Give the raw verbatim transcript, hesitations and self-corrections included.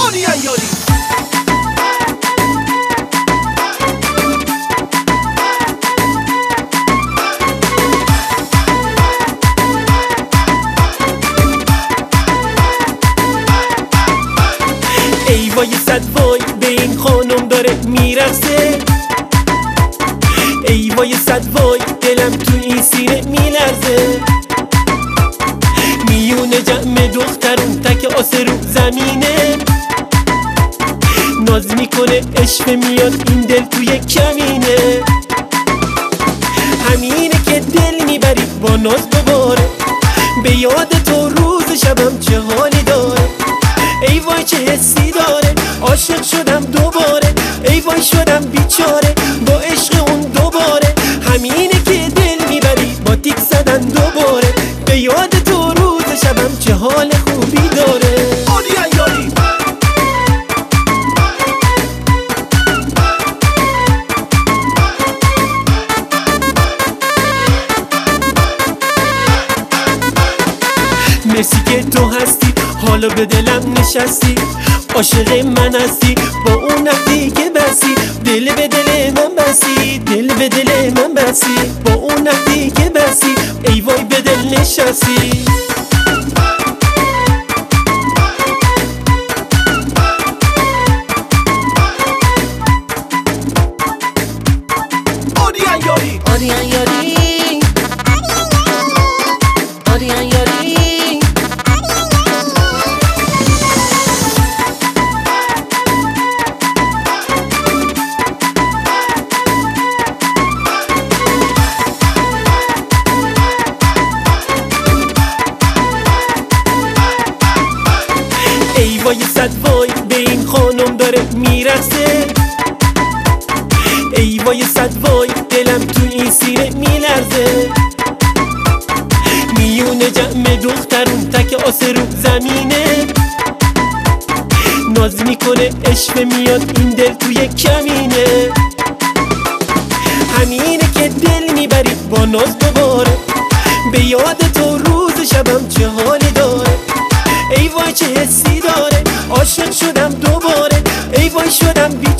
آریان یاری. ای وای صد وای به این خانم داره میرقصه، ای وای صد وای دلم تو این سینه میلرزه. میونه جمع دخترون تک آسه رو زمینه، ناز میکنه عشق میاد این دل توی کمینه. همینه که دل میبری با ناز دوباره، به یاد تو روز شبم چه حالی داره. ای وای چه حسی داره، عاشق شدم دوباره. ای وای شدم بیچاره با عشق اون دوباره. همینه که دل میبری با تیک زدن دوباره، به یاد تو روز شبم چه حال خوبی داره. آریان یاری. مرسی که تو هستی، حالا به دلم نشستی. عاشق من هستی با اون نقدی که بسی. دل به دل من بسی، دل به دل من بسی. با اون نقدی که بسی، ای وای به دل نشستی. آریان یاری. آریان یاری، آریان یاری. ای وای صد وای به این خانم داره میرقصه، ای وای صد وای دلم تو این سینه میلرزه. میونه جمع دخترون تک آسه رو زمینه، ناز میکنه عشق میاد این دل توی کمینه. همینه که دل میبری با ناز دوباره، به یاد تو روز شبم چه حالی داره. ای وای چه حسی داره، عاشق شدم دوباره. ای وای شدم بیچاره